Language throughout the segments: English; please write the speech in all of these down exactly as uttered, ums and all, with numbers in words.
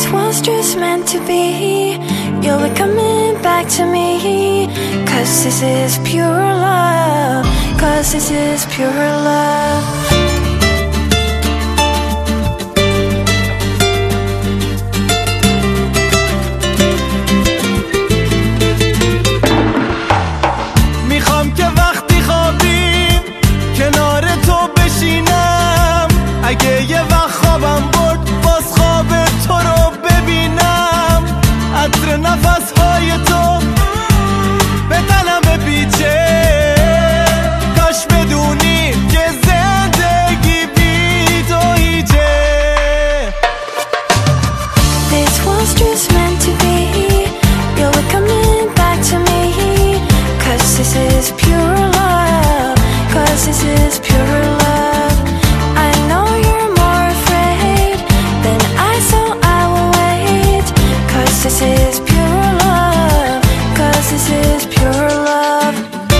This was just meant to be. You'll be coming back to me. Cause this is pure love. Cause this is pure love. میخوام که وقتی خوابیم کنار تو بشینم. اگه یه وقت خوابم برد باز خواب تو رو ببینم. عطر نفسهای تو به تنم پیچه. کاش بدونی که زندگی بی تو هیچه. This was just meant to be. You'll be coming back to me. Cause this is pure love. Cause this is pure love. I know you're more afraid than I, so I will wait. Cause this is pure love. Cause this is pure love.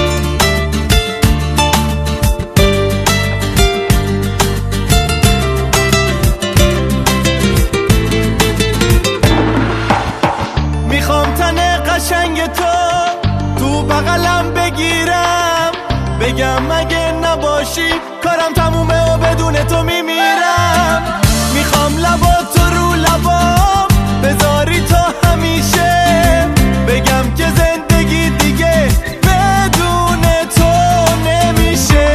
میخوام تن قشنگ تو تو بغلم بگیرم. بگم اگه نباشی کارم تمومه و بدون تو میمیرم. میخوام لبا تو رو لبام بذاری تا همیشه. بگم که زندگی دیگه بدون تو نمیشه.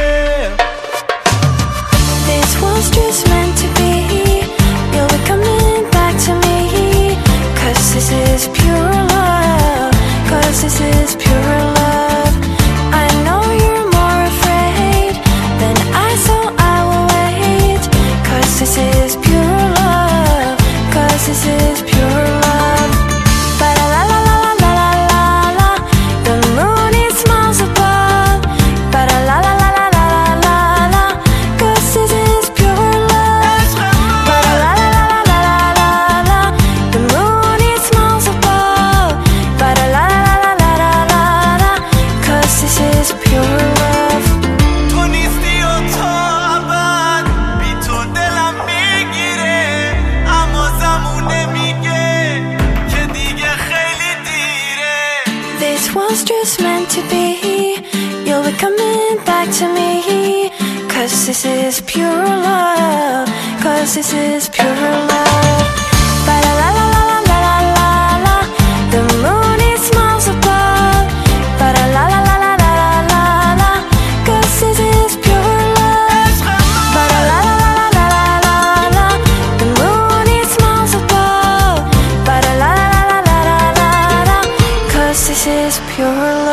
This was just meant to be. You'll be coming back to me. Cause this is pure love. Cause this is pure love. I know you're more afraid than I, so I will wait. Cause this is pure love. Cause this is pure love. Ba la la la la la la la la. The moon it smiles above. Ba la la la la la la la la. Cause this is pure love. Ba la la la la la la la la. The moon it smiles above. Ba la la la la la la la. Cause this is pure love. تو نیستی و تا ابد بی تو دلم میگیره. اما زمونه میگه که دیگه خیلی دیره. This was just meant to be. You'll be coming back to me. Cause this is pure love. Cause this is pure love. Ba la la la la la la la la. The moon it smiles above. Ba la la la la la la la la. Cause this is pure love. Ba la la la la la la la la. The moon it smiles above. Ba la la la la la la la. Cause this is pure love.